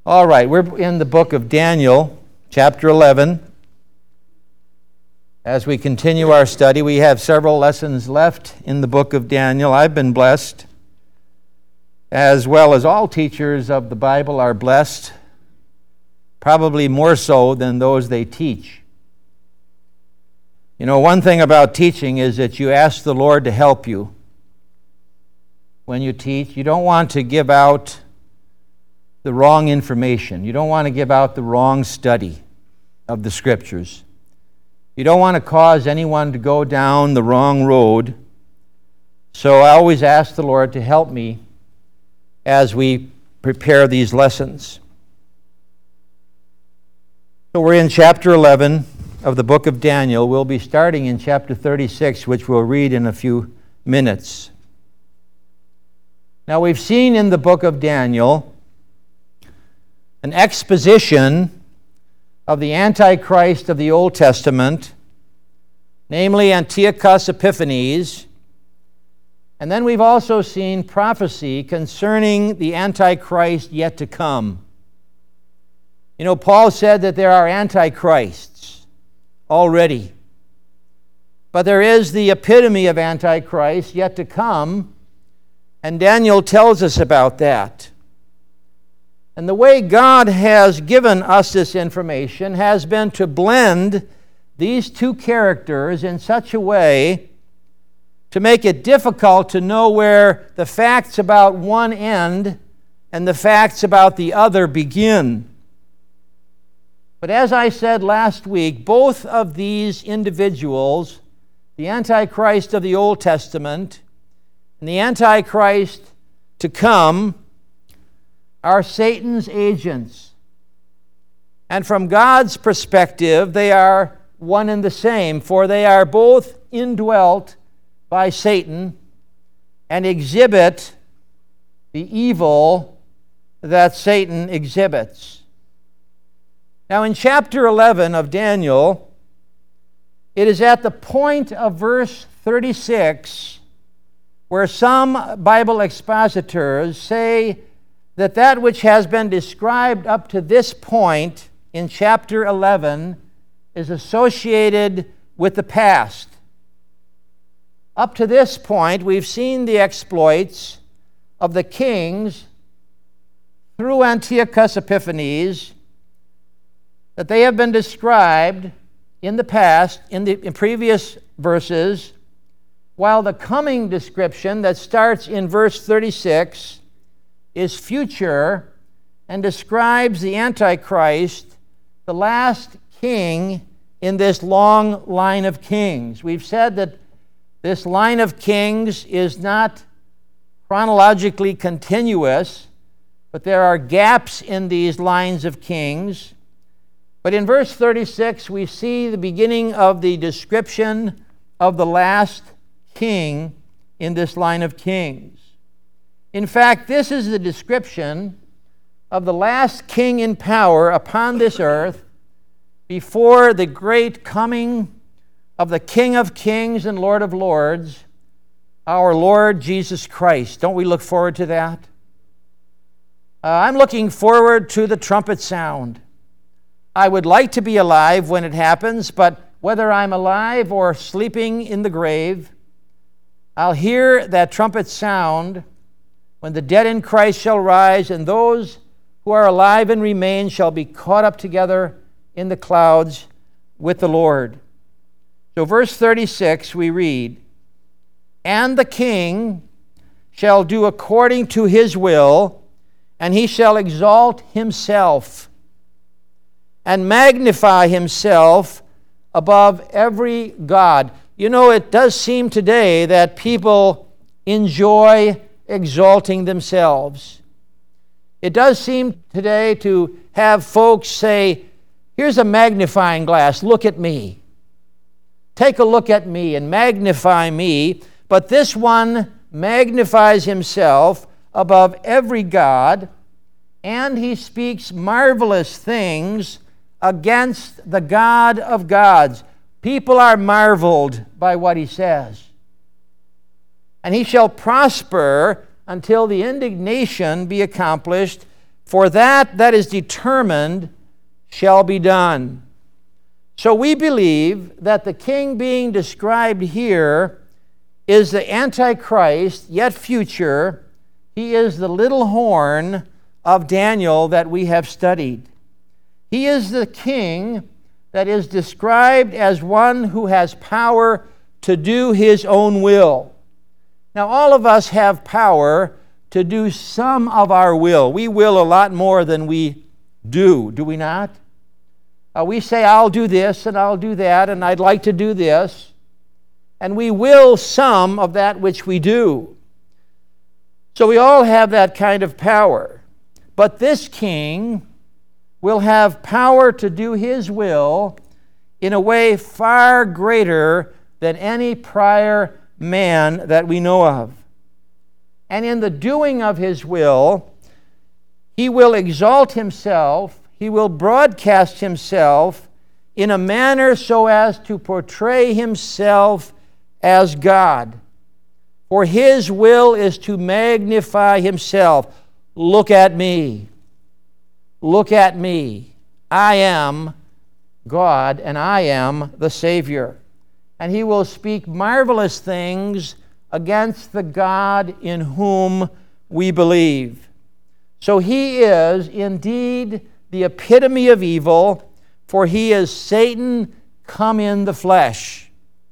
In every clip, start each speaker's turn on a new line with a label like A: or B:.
A: All right, we're in the book of Daniel, chapter 11. As we continue our study, we have several lessons left in the book of Daniel. I've been blessed, as well as all teachers of the Bible are blessed, probably more so than those they teach. You know, one thing about teaching is that you ask the Lord to help you when you teach. You don't want to give out the wrong information. You don't want to give out the wrong study of the Scriptures. You don't want to cause anyone to go down the wrong road. So I always ask the Lord to help me as we prepare these lessons. So we're in chapter 11 of the book of Daniel. We'll be starting in chapter 36, which we'll read in a few minutes. Now, we've seen in the book of Daniel an exposition of the Antichrist of the Old Testament, namely Antiochus Epiphanes. And then we've also seen prophecy concerning the Antichrist yet to come. You know, Paul said that there are antichrists already. But there is the epitome of Antichrist yet to come, and Daniel tells us about that. And the way God has given us this information has been to blend these two characters in such a way to make it difficult to know where the facts about one end and the facts about the other begin. But as I said last week, both of these individuals, the Antichrist of the Old Testament and the Antichrist to come, are Satan's agents. And from God's perspective, they are one and the same, for they are both indwelt by Satan and exhibit the evil that Satan exhibits. Now, in chapter 11 of Daniel, it is at the point of verse 36 where some Bible expositors say that which has been described up to this point in chapter 11 is associated with the past. Up to this point, we've seen the exploits of the kings through Antiochus Epiphanes, that they have been described in the past, in previous verses, while the coming description that starts in verse 36 is future and describes the Antichrist, the last king in this long line of kings. We've said that this line of kings is not chronologically continuous, but there are gaps in these lines of kings. But in verse 36, we see the beginning of the description of the last king in this line of kings. In fact, this is the description of the last king in power upon this earth before the great coming of the King of Kings and Lord of Lords, our Lord Jesus Christ. Don't we look forward to that? I'm looking forward to the trumpet sound. I would like to be alive when it happens, but whether I'm alive or sleeping in the grave, I'll hear that trumpet sound when the dead in Christ shall rise, and those who are alive and remain shall be caught up together in the clouds with the Lord. So verse 36, we read, "And the king shall do according to his will, and he shall exalt himself and magnify himself above every god." You know, it does seem today that people enjoy exalting themselves. It does seem today to have folks say, "Here's a magnifying glass, look at me. Take a look at me and magnify me." But this one magnifies himself above every god, and he speaks marvelous things against the God of gods. People are marveled by what he says. And he shall prosper until the indignation be accomplished, For that is determined shall be done. So we believe that the king being described here is the Antichrist, yet future. He is the little horn of Daniel that we have studied. He is the king that is described as one who has power to do his own will. Now, all of us have power to do some of our will. We will a lot more than we do we not? We say, I'll do this and I'll do that and I'd like to do this. And we will some of that which we do. So we all have that kind of power. But this king will have power to do his will in a way far greater than any prior man that we know of. And in the doing of his will, he will exalt himself, he will broadcast himself in a manner so as to portray himself as God. For his will is to magnify himself. Look at me. Look at me. I am God and I am the Savior. And he will speak marvelous things against the God in whom we believe. So he is indeed the epitome of evil, for he is Satan come in the flesh.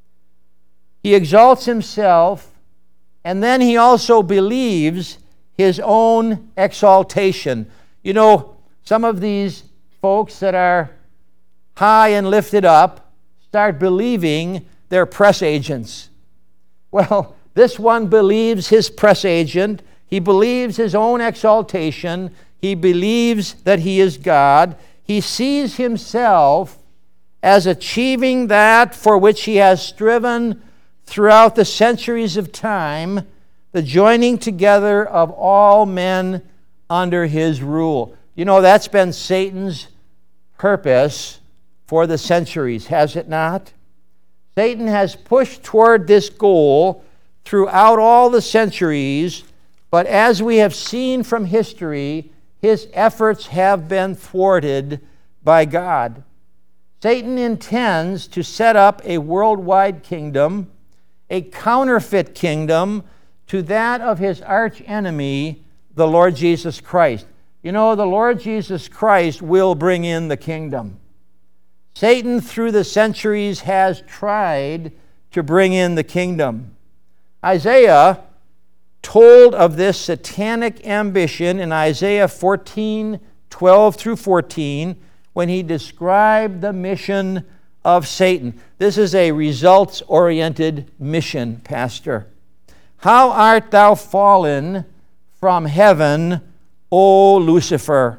A: He exalts himself, and then he also believes his own exaltation. You know, some of these folks that are high and lifted up start believing they're press agents. Well, this one believes his press agent. He believes his own exaltation. He believes that he is God. He sees himself as achieving that for which he has striven throughout the centuries of time, the joining together of all men under his rule. You know, that's been Satan's purpose for the centuries, has it not? Satan has pushed toward this goal throughout all the centuries, but as we have seen from history, his efforts have been thwarted by God. Satan intends to set up a worldwide kingdom, a counterfeit kingdom to that of his archenemy, the Lord Jesus Christ. You know, the Lord Jesus Christ will bring in the kingdom. Satan, through the centuries, has tried to bring in the kingdom. Isaiah told of this satanic ambition in Isaiah 14:12 through 14, when he described the mission of Satan. This is a results-oriented mission, Pastor. How art thou fallen from heaven, O Lucifer,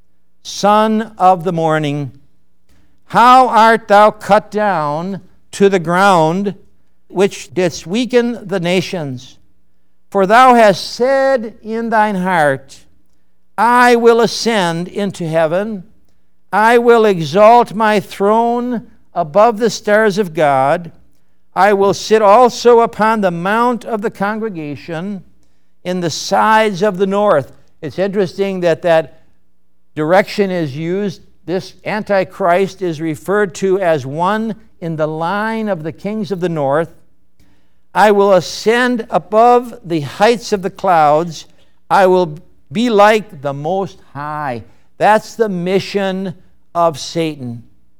A: son of the morning? How art thou cut down to the ground, which didst weaken the nations? For thou hast said in thine heart, I will ascend into heaven. I will exalt my throne above the stars of God. I will sit also upon the mount of the congregation in the sides of the north. It's interesting that that direction is used. This Antichrist is referred to as one in the line of the kings of the north. I will ascend above the heights of the clouds. I will be like the Most High. That's the mission of Satan.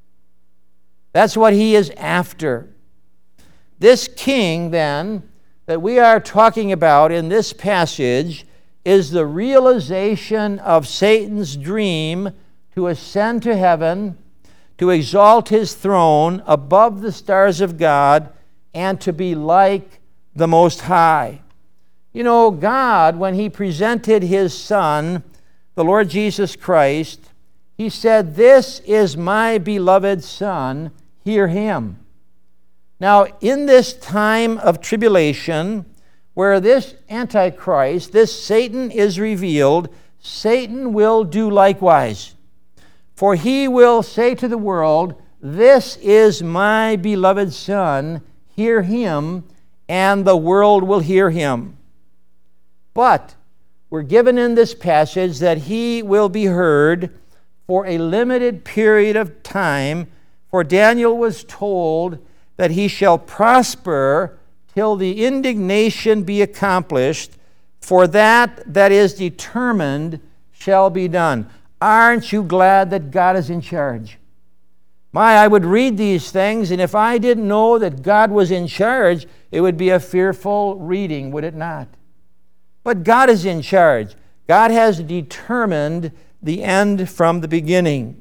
A: That's what he is after. This king, then, that we are talking about in this passage is the realization of Satan's dream to ascend to heaven, to exalt his throne above the stars of God, and to be like the Most High. You know, God, when he presented his Son, the Lord Jesus Christ, he said, "This is my beloved Son, hear him." Now, in this time of tribulation, where this Antichrist, this Satan is revealed, Satan will do likewise. For he will say to the world, "This is my beloved Son, hear him," and the world will hear him. But we're given in this passage that he will be heard for a limited period of time, for Daniel was told that he shall prosper till the indignation be accomplished, for that is determined shall be done. Aren't you glad that God is in charge? I would read these things, and if I didn't know that God was in charge, it would be a fearful reading, would it not? But God is in charge. God has determined the end from the beginning.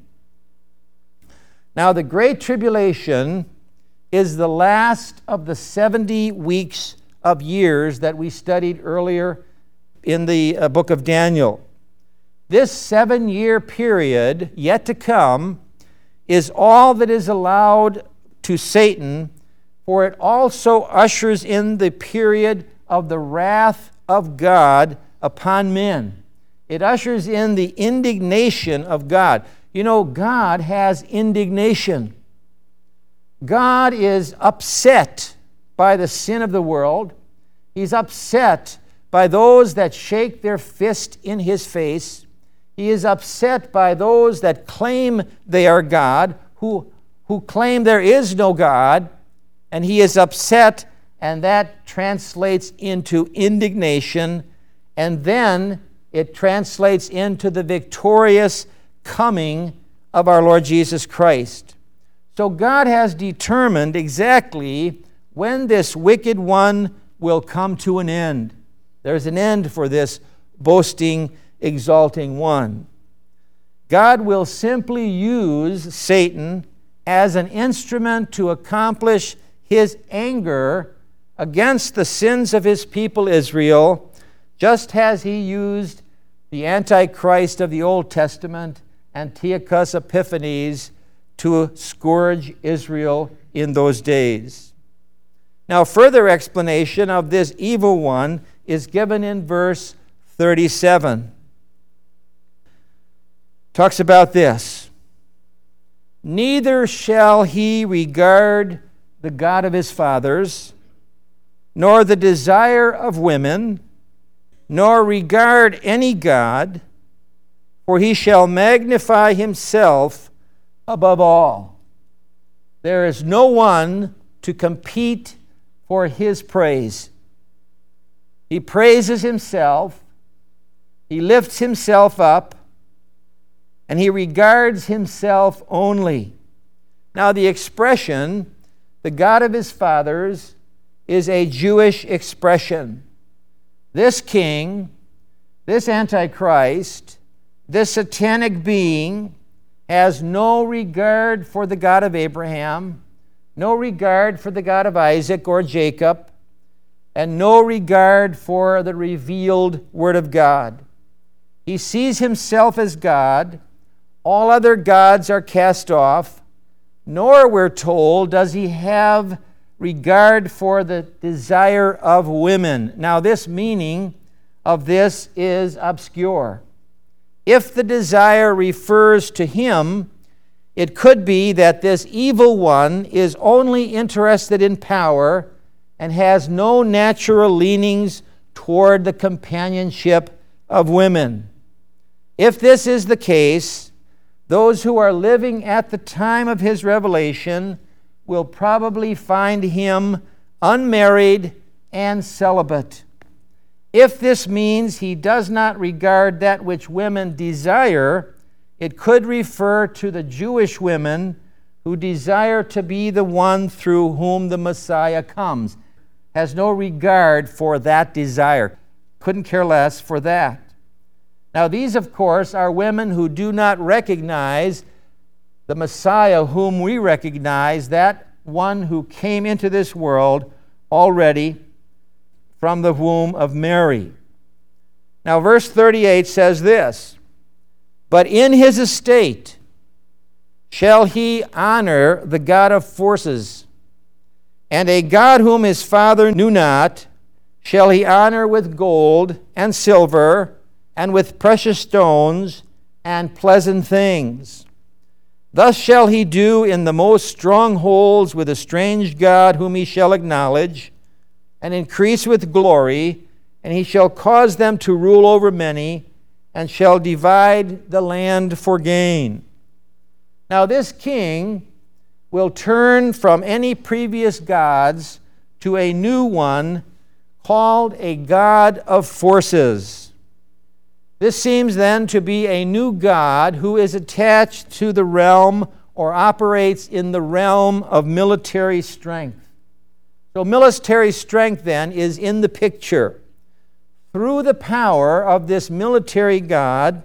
A: Now, the Great Tribulation is the last of the 70 weeks of years that we studied earlier in the book of Daniel. This 7-year period yet to come is all that is allowed to Satan, for it also ushers in the period of the wrath of God upon men. It ushers in the indignation of God. You know, God has indignation. God is upset by the sin of the world. He's upset by those that shake their fist in his face. He is upset by those that claim they are God, who claim there is no God, and he is upset, and that translates into indignation, and then it translates into the victorious coming of our Lord Jesus Christ. So God has determined exactly when this wicked one will come to an end. There's an end for this boasting, exalting one. God will simply use Satan as an instrument to accomplish his anger against the sins of his people Israel, just as he used the Antichrist of the Old Testament, Antiochus Epiphanes, to scourge Israel in those days. Now, further explanation of this evil one is given in verse 37. Talks about this. Neither shall he regard the God of his fathers, nor the desire of women, nor regard any God, for he shall magnify himself above all. There is no one to compete for his praise. He praises himself, he lifts himself up, and he regards himself only. Now, the expression, the God of his fathers, is a Jewish expression. This king, this Antichrist, this satanic being, has no regard for the God of Abraham, no regard for the God of Isaac or Jacob, and no regard for the revealed Word of God. He sees himself as God. All other gods are cast off, nor, we're told, does he have regard for the desire of women. Now, this meaning of this is obscure. If the desire refers to him, it could be that this evil one is only interested in power and has no natural leanings toward the companionship of women. If this is the case, those who are living at the time of his revelation will probably find him unmarried and celibate. If this means he does not regard that which women desire, it could refer to the Jewish women who desire to be the one through whom the Messiah comes. Has no regard for that desire. Couldn't care less for that. Now, these, of course, are women who do not recognize the Messiah whom we recognize, that one who came into this world already from the womb of Mary. Now, verse 38 says this, "But in his estate shall he honor the God of forces, and a God whom his father knew not shall he honor with gold and silver, and with precious stones and pleasant things. Thus shall he do in the most strongholds with a strange God whom he shall acknowledge, and increase with glory, and he shall cause them to rule over many, and shall divide the land for gain. Now this king will turn from any previous gods to a new one called a God of forces. This seems then to be a new God who is attached to the realm or operates in the realm of military strength. So military strength then is in the picture. Through the power of this military God,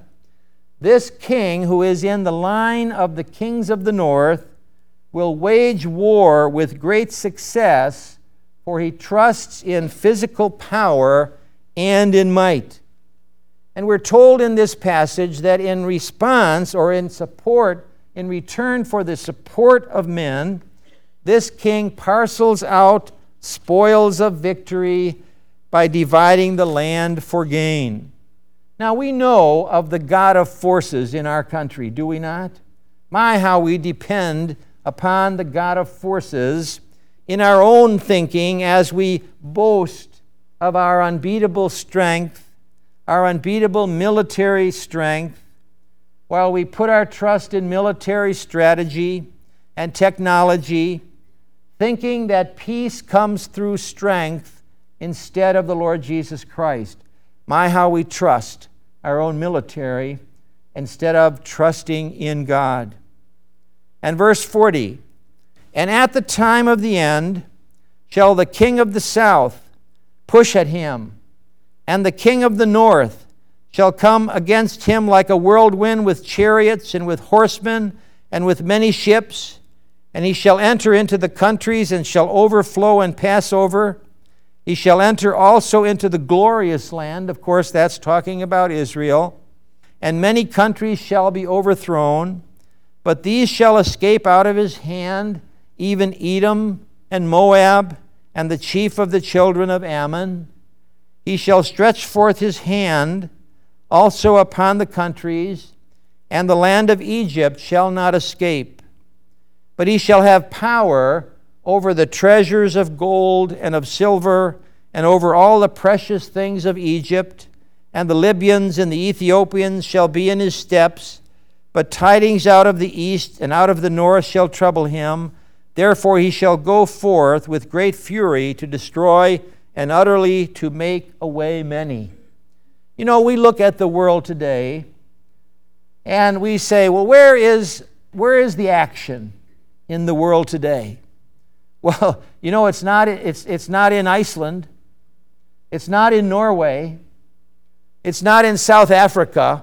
A: this king, who is in the line of the kings of the north, will wage war with great success, for he trusts in physical power and in might. And we're told in this passage that in response or in support, in return for the support of men, this king parcels out spoils of victory by dividing the land for gain. Now we know of the God of forces in our country, do we not? My, how we depend upon the God of forces in our own thinking as we boast of our unbeatable strength, our unbeatable military strength, while we put our trust in military strategy and technology, thinking that peace comes through strength instead of the Lord Jesus Christ. My, how we trust our own military instead of trusting in God. And verse 40, and at the time of the end shall the king of the south push at him, and the king of the north shall come against him like a whirlwind with chariots and with horsemen and with many ships, and he shall enter into the countries and shall overflow and pass over. He shall enter also into the glorious land. Of course, that's talking about Israel. And many countries shall be overthrown, but these shall escape out of his hand, even Edom and Moab and the chief of the children of Ammon. He shall stretch forth his hand also upon the countries, and the land of Egypt shall not escape. But he shall have power over the treasures of gold and of silver, and over all the precious things of Egypt, and the Libyans and the Ethiopians shall be in his steps. But tidings out of the east and out of the north shall trouble him. Therefore he shall go forth with great fury to destroy and utterly to make away many. You know, we look at the world today and we say, well, where is the action in the world today? Well, you know, it's not in Iceland. It's not in Norway. It's not in South Africa.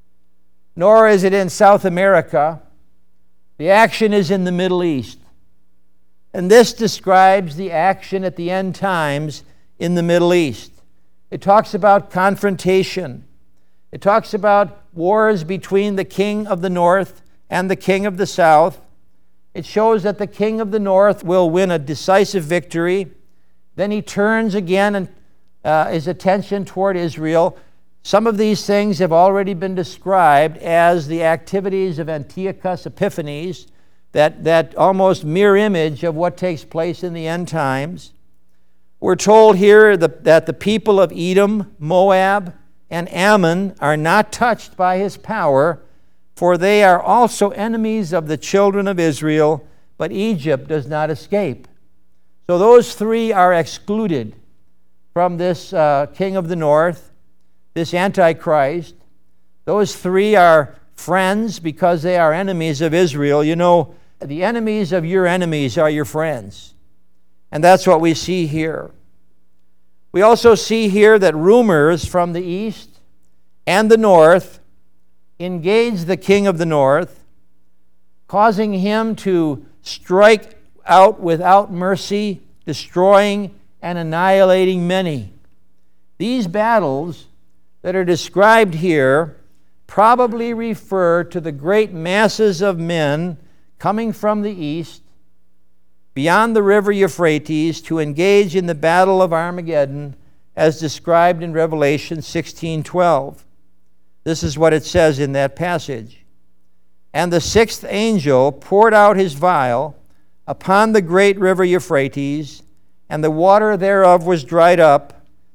A: Nor is it in South America. The action is in the Middle East. And this describes the action at the end times in the Middle East. It talks about confrontation. It talks about wars between the king of the north and the king of the south. It shows that the king of the north will win a decisive victory. Then he turns again and his attention toward Israel. Some of these things have already been described as the activities of Antiochus Epiphanes, that almost mirror image of what takes place in the end times. We're told here that the people of Edom, Moab, and Ammon are not touched by his power, for they are also enemies of the children of Israel, but Egypt does not escape. So those three are excluded from this king of the north, this Antichrist. Those three are friends because they are enemies of Israel. You know, the enemies of your enemies are your friends. And that's what we see here. We also see here that rumors from the east and the north engage the king of the north, causing him to strike out without mercy, destroying and annihilating many. These battles that are described here probably refer to the great masses of men coming from the east beyond the river Euphrates to engage in the battle of Armageddon as described in Revelation 16:12. This is what it says in that passage. And the sixth angel poured out his vial upon the great river Euphrates, and the water thereof was dried up,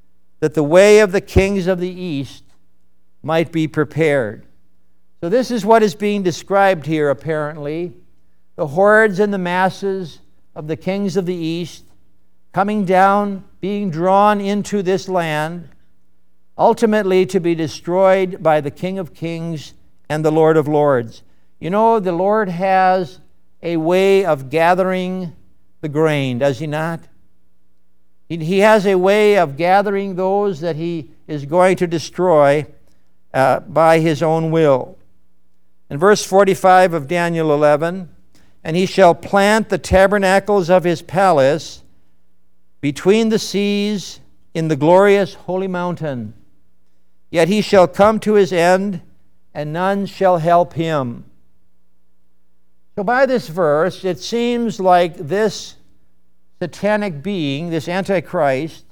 A: that the way of the kings of the east might be prepared. So this is what is being described here, apparently. The hordes and the masses of the kings of the east coming down, being drawn into this land, ultimately to be destroyed by the King of Kings and the Lord of Lords. You know, the Lord has a way of gathering the grain, does he not? He has a way of gathering those that he is going to destroy by his own will. In verse 45 of Daniel 11, and he shall plant the tabernacles of his palace between the seas in the glorious holy mountain. Yet he shall come to his end, and none shall help him. So by this verse, it seems like this satanic being, this Antichrist,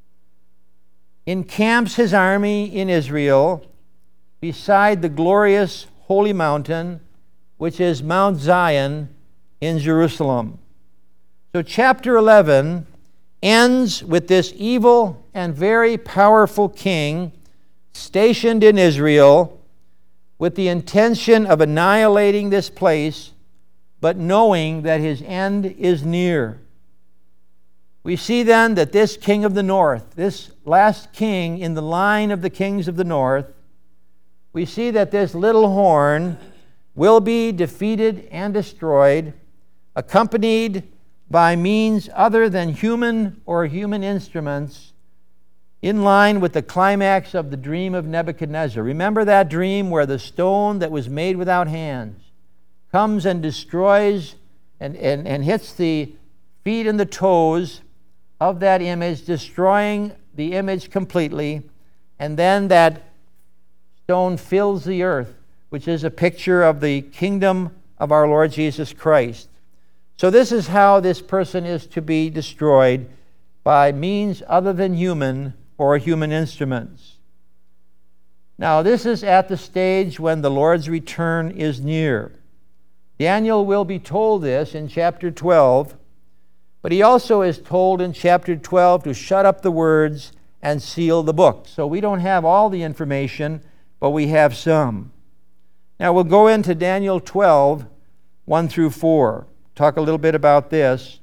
A: encamps his army in Israel beside the glorious holy mountain, which is Mount Zion in Jerusalem. So chapter 11 ends with this evil and very powerful king stationed in Israel with the intention of annihilating this place, but knowing that his end is near. We see then that this king of the north, this last king in the line of the kings of the north, we see that this little horn will be defeated and destroyed, accompanied by means other than human or human instruments, in line with the climax of the dream of Nebuchadnezzar. Remember that dream where the stone that was made without hands comes and destroys and hits the feet and the toes of that image, destroying the image completely, and then that stone fills the earth, which is a picture of the kingdom of our Lord Jesus Christ. So this is how this person is to be destroyed, by means other than human or human instruments. Now, this is at the stage when the Lord's return is near. Daniel will be told this in chapter 12, but he also is told in chapter 12 to shut up the words and seal the book. So we don't have all the information, but we have some. Now we'll go into Daniel 12, 1 through 4. Talk a little bit about this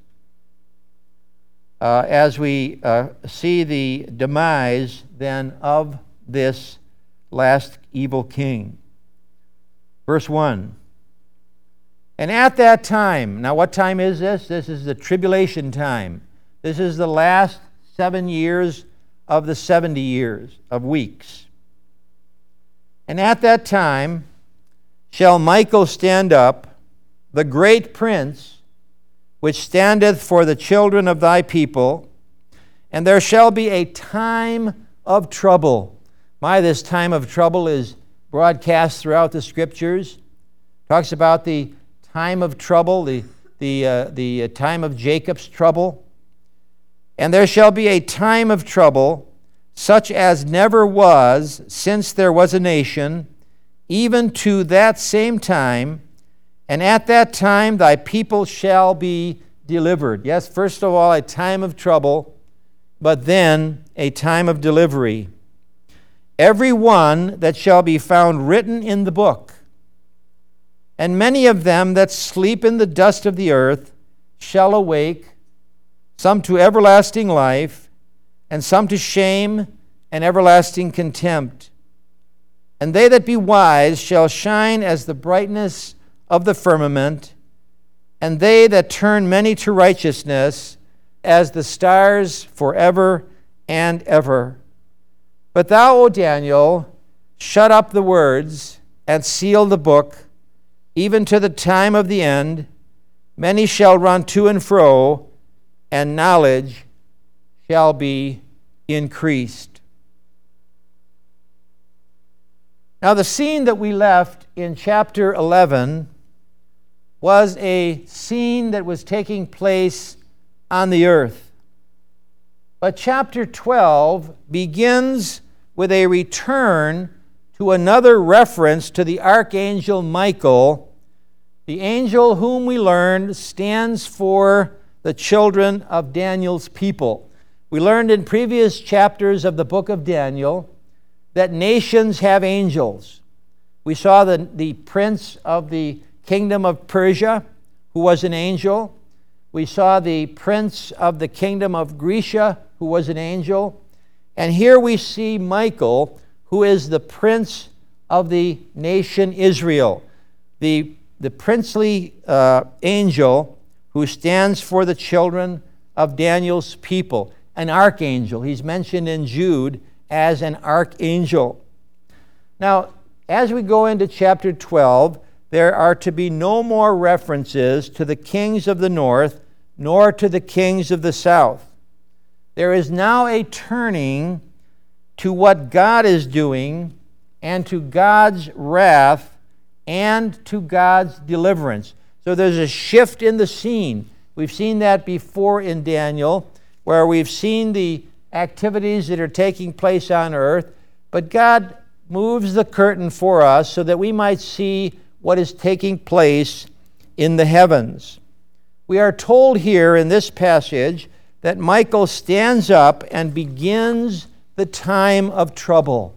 A: as we see the demise then of this last evil king. Verse 1. And at that time, now what time is this? This is the tribulation time. This is the last 7 years of the 70 years of weeks. And at that time shall Michael stand up, the great prince, which standeth for the children of thy people, and there shall be a time of trouble. This time of trouble is broadcast throughout the Scriptures. Talks about the time of trouble, the time of Jacob's trouble. And there shall be a time of trouble, such as never was since there was a nation, even to that same time, and at that time thy people shall be delivered. Yes, first of all, a time of trouble, but then a time of delivery. Every one that shall be found written in the book, and many of them that sleep in the dust of the earth shall awake, some to everlasting life, and some to shame and everlasting contempt. And they that be wise shall shine as the brightness of the firmament, and they that turn many to righteousness as the stars forever and ever. But thou, O Daniel, shut up the words and seal the book, even to the time of the end. Many shall run to and fro, and knowledge shall be increased. Now, the scene that we left in chapter 11 was a scene that was taking place on the earth. But chapter 12 begins with a return to another reference to the archangel Michael, the angel whom we learned stands for the children of Daniel's people. We learned in previous chapters of the book of Daniel that nations have angels. We saw the prince of the kingdom of Persia, who was an angel. We saw the prince of the kingdom of Grecia, who was an angel. And here we see Michael, who is the prince of the nation Israel, the princely angel who stands for the children of Daniel's people, an archangel. He's mentioned in Jude as an archangel. Now, as we go into chapter 12, there are to be no more references to the kings of the north, nor to the kings of the south. There is now a turning to what God is doing, and to God's wrath, and to God's deliverance. So there's a shift in the scene. We've seen that before in Daniel, where we've seen the activities that are taking place on earth, but God moves the curtain for us so that we might see what is taking place in the heavens. We are told here in this passage that Michael stands up and begins the time of trouble.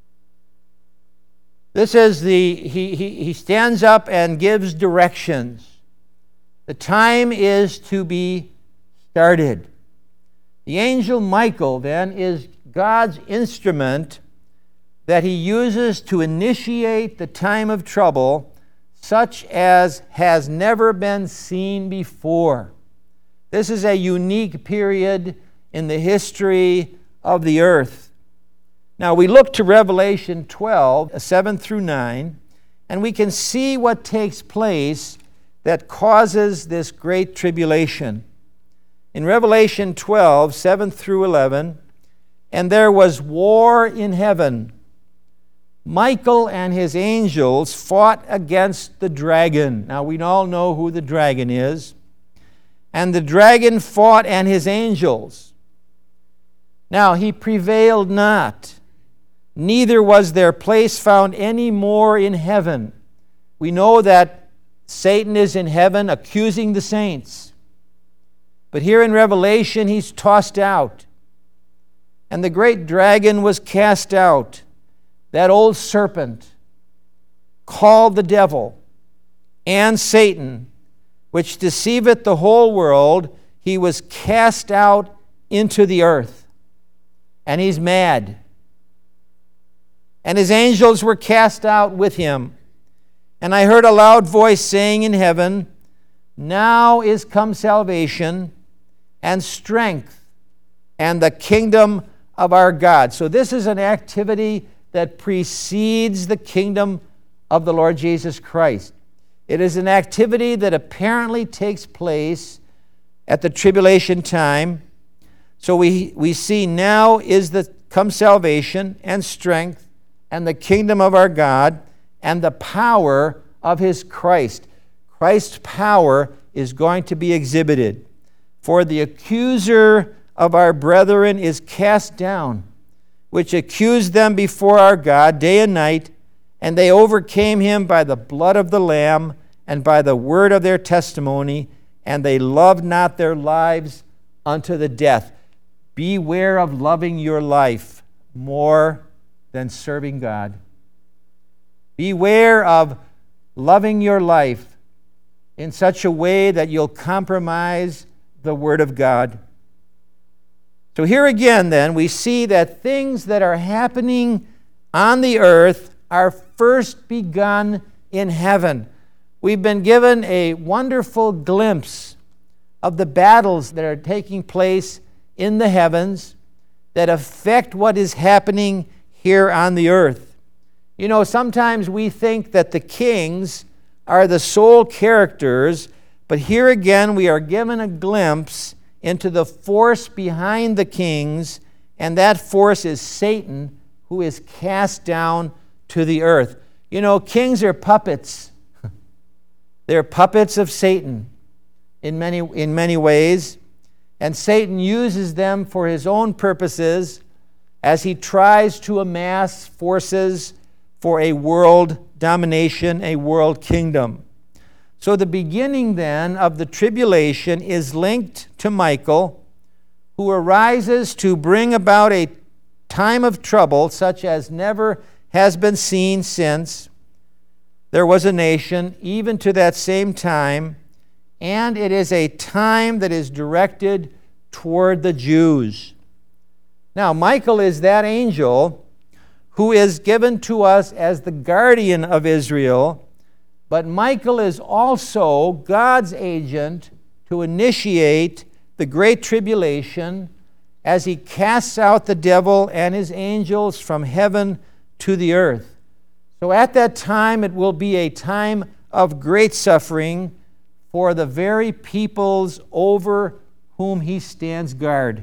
A: This is he stands up and gives directions. The time is to be started. The angel Michael, then, is God's instrument that he uses to initiate the time of trouble, such as has never been seen before. This is a unique period in the history of the earth. Now, we look to Revelation 12, 7 through 9, and we can see what takes place that causes this great tribulation. In Revelation 12, 7 through 11, and there was war in heaven. Michael and his angels fought against the dragon. Now, we all know who the dragon is. And the dragon fought and his angels. Now, he prevailed not, neither was their place found any more in heaven. We know that Satan is in heaven accusing the saints. But here in Revelation, he's tossed out. And the great dragon was cast out, that old serpent, called the devil, and Satan, which deceiveth the whole world. He was cast out into the earth. And he's mad. And his angels were cast out with him. And I heard a loud voice saying in heaven, Now is come salvation and strength and the kingdom of our God. So this is an activity that precedes the kingdom of the Lord Jesus Christ. It is an activity that apparently takes place at the tribulation time. So we see now is the come salvation and strength and the kingdom of our God and the power of his Christ. Christ's power is going to be exhibited. For the accuser of our brethren is cast down, which accused them before our God day and night, and they overcame him by the blood of the Lamb and by the word of their testimony, and they loved not their lives unto the death. Beware of loving your life more than serving God. Beware of loving your life in such a way that you'll compromise the Word of God. So here again, then, we see that things that are happening on the earth are first begun in heaven. We've been given a wonderful glimpse of the battles that are taking place in the heavens that affect what is happening here on the earth. You know, sometimes we think that the kings are the sole characters, but here again we are given a glimpse into the force behind the kings, and that force is Satan, who is cast down to the earth. You know, kings are puppets. They're puppets of Satan in many ways, and Satan uses them for his own purposes as he tries to amass forces for a world domination, a world kingdom. So the beginning then of the tribulation is linked to Michael, who arises to bring about a time of trouble such as never has been seen since there was a nation, even to that same time, and it is a time that is directed toward the Jews. Now, Michael is that angel who is given to us as the guardian of Israel, but Michael is also God's agent to initiate the Great Tribulation as he casts out the devil and his angels from heaven to the earth. So at that time, it will be a time of great suffering for the very peoples over whom he stands guard.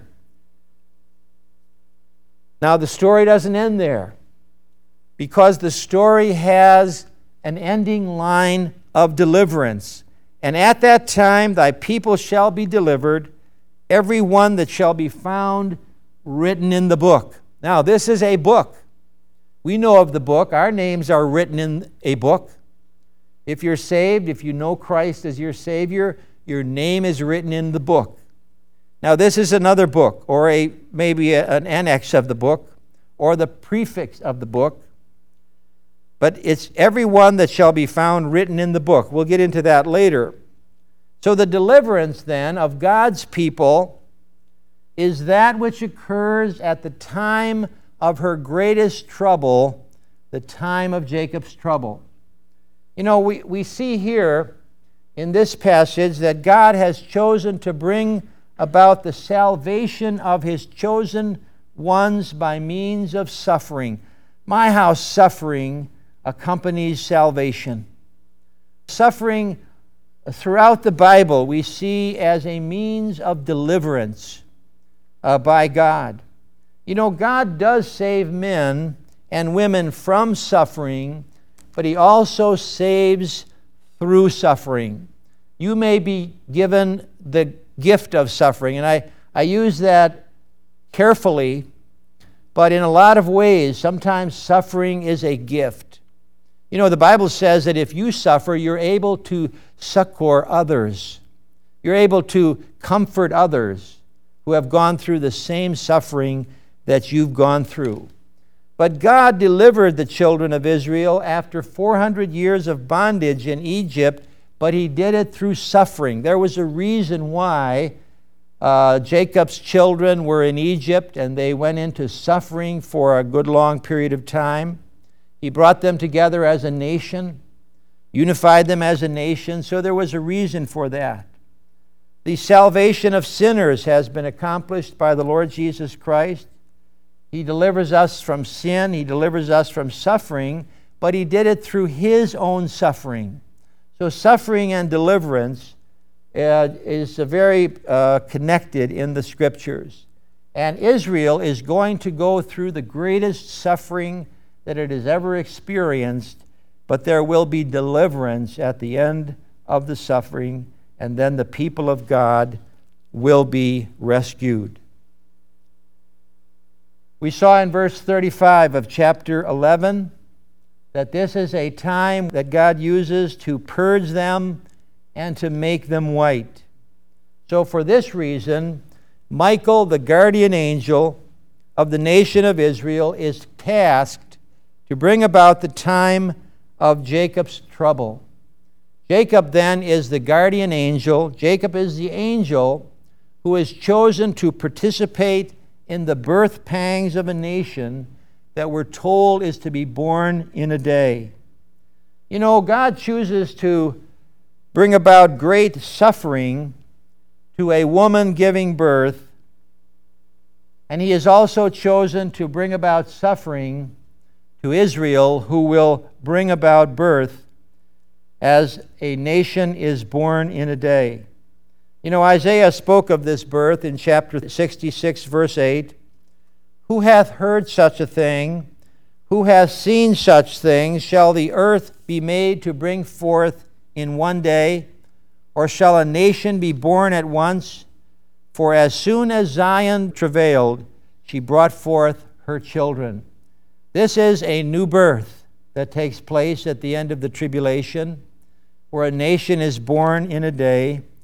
A: Now, the story doesn't end there, because the story has an ending line of deliverance. And at that time, thy people shall be delivered, every one that shall be found written in the book. Now, this is a book. We know of the book. Our names are written in a book. If you're saved, if you know Christ as your Savior, your name is written in the book. Now, this is another book, or maybe an annex of the book, or the prefix of the book. But it's every one that shall be found written in the book. We'll get into that later. So the deliverance, then, of God's people is that which occurs at the time of her greatest trouble, the time of Jacob's trouble. You know, we see here in this passage that God has chosen to bring about the salvation of his chosen ones by means of suffering. My house, suffering accompanies salvation. Suffering throughout the Bible we see as a means of deliverance by God. You know, God does save men and women from suffering, but he also saves through suffering. You may be given the gift of suffering, and I use that carefully, but in a lot of ways, sometimes suffering is a gift. You know, the Bible says that if you suffer, you're able to succor others. You're able to comfort others who have gone through the same suffering that you've gone through. But God delivered the children of Israel after 400 years of bondage in Egypt, but he did it through suffering. There was a reason why Jacob's children were in Egypt, and they went into suffering for a good long period of time. He brought them together as a nation, unified them as a nation, so there was a reason for that. The salvation of sinners has been accomplished by the Lord Jesus Christ. He delivers us from sin, he delivers us from suffering, but he did it through his own suffering. So suffering and deliverance is very connected in the Scriptures. And Israel is going to go through the greatest suffering that it has ever experienced, but there will be deliverance at the end of the suffering, and then the people of God will be rescued. We saw in verse 35 of chapter 11 that this is a time that God uses to purge them and to make them white. So for this reason, Michael, the guardian angel of the nation of Israel, is tasked to bring about the time of Jacob's trouble. Jacob then is the guardian angel. Jacob is the angel who is chosen to participate in the birth pangs of a nation that we're told is to be born in a day. You know, God chooses to bring about great suffering to a woman giving birth, and he has also chosen to bring about suffering to Israel, who will bring about birth as a nation is born in a day. You know, Isaiah spoke of this birth in chapter 66, verse 8. Who hath heard such a thing? Who hath seen such things? Shall the earth be made to bring forth in one day? Or shall a nation be born at once? For as soon as Zion travailed, she brought forth her children. This is a new birth that takes place at the end of the tribulation, where a nation is born in a day.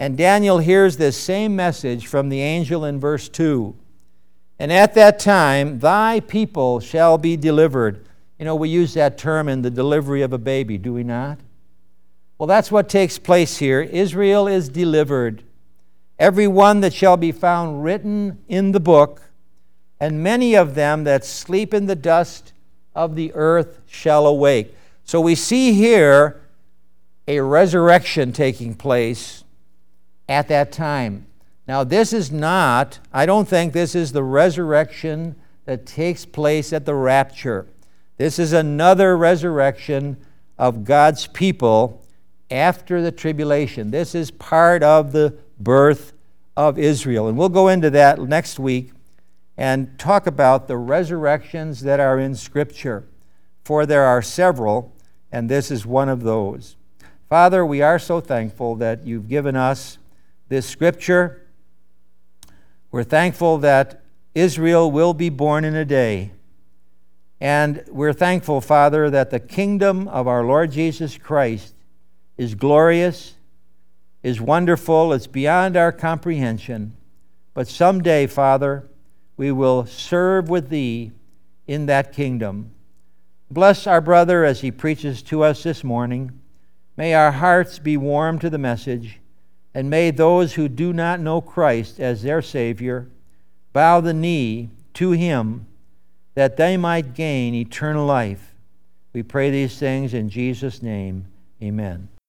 A: And Daniel hears this same message from the angel in verse 2. And at that time, thy people shall be delivered. You know, we use that term in the delivery of a baby, do we not? Well, that's what takes place here. Israel is delivered. Every one that shall be found written in the book, and many of them that sleep in the dust of the earth shall awake. So we see here a resurrection taking place at that time. Now, this is not, I don't think this is the resurrection that takes place at the rapture. This is another resurrection of God's people after the tribulation. This is part of the birth of Israel. And we'll go into that next week and talk about the resurrections that are in Scripture. For there are several, and this is one of those. Father, we are so thankful that you've given us this Scripture. We're thankful that Israel will be born in a day. And we're thankful, Father, that the kingdom of our Lord Jesus Christ is glorious, is wonderful, it's beyond our comprehension. But someday, Father, we will serve with Thee in that kingdom. Bless our brother as he preaches to us this morning. May our hearts be warm to the message, and may those who do not know Christ as their Savior bow the knee to Him, that they might gain eternal life. We pray these things in Jesus' name. Amen.